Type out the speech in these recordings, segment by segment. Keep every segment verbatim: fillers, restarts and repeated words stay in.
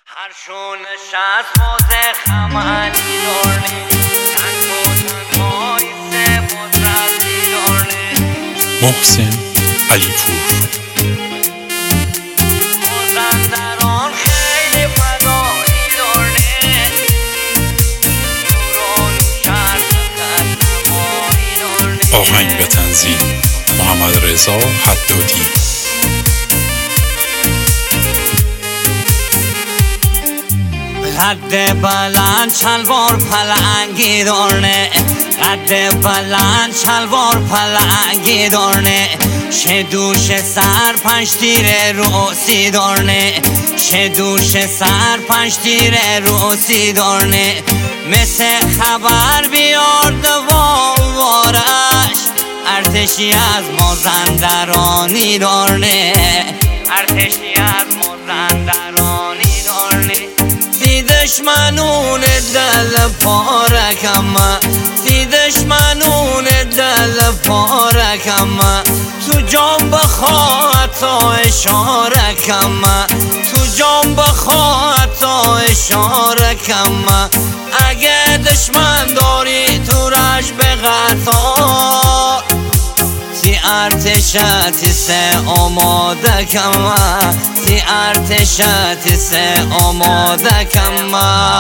هر شون نشست موزه خمانی دارنی تک و تنهایی سه بزرگی دارنی محسن علیپور مازندران خیلی فدایی دارنی نوران و شرط خط نمایی دارنی. آهنگ و تنظیم محمد رضا حدادی. قد بلند شلوار پلنگی دارنه قد بلند شلوار پلنگی دارنه شه دوش سر پنج تیر روسی دارنه شه دوش سر پنج تیر روسی دارنه مثل خبر بیار دوام وارش ارتشی از مازندرانی دارنه ارتشی از مازندرانی دارنه تی دشمنون دل پارکم تی دشمنون دل پارکم تو جام بخواه تا اشاره کم تو جام بخواه تا اشاره کم اگه دشمن داری تو رش به قطار تی ارتشتی سه آماده کم تی ارتشتی سه آماده کم.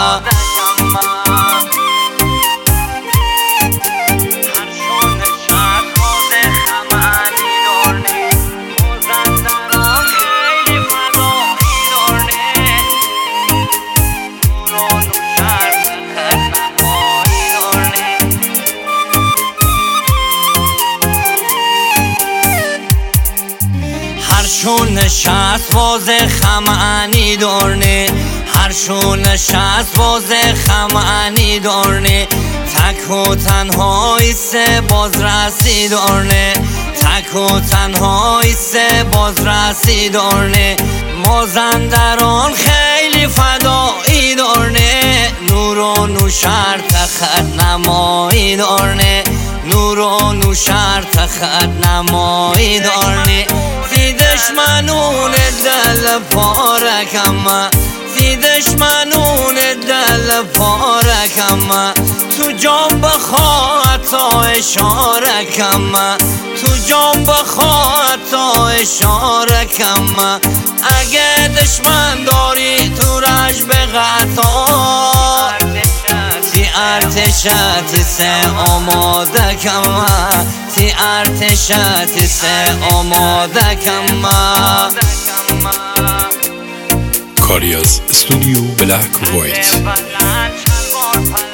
شون نشست وازه خمعنی دارنه هر شون نشست وازه خمعنی دارنه تک و تنهایی سه بازرسی دارنه تک و تنهایی سه بازرسی دارنه مازندران خیلی فدایی دارنه نور و نوشر تخت نمایی دارنه نور و نوشر تخت نمایی دارنه تی دشمنون دل پارکم تی دشمنون دل پارکم تو جام بخواه تا اشاره کم تو جام بخواه تا اشاره کم اگه دشمن داری تو رش به قطار تی ارتشتی سه آماده کم تی ارتشتی سه آماده کم. کاری از استودیو بلک وایت.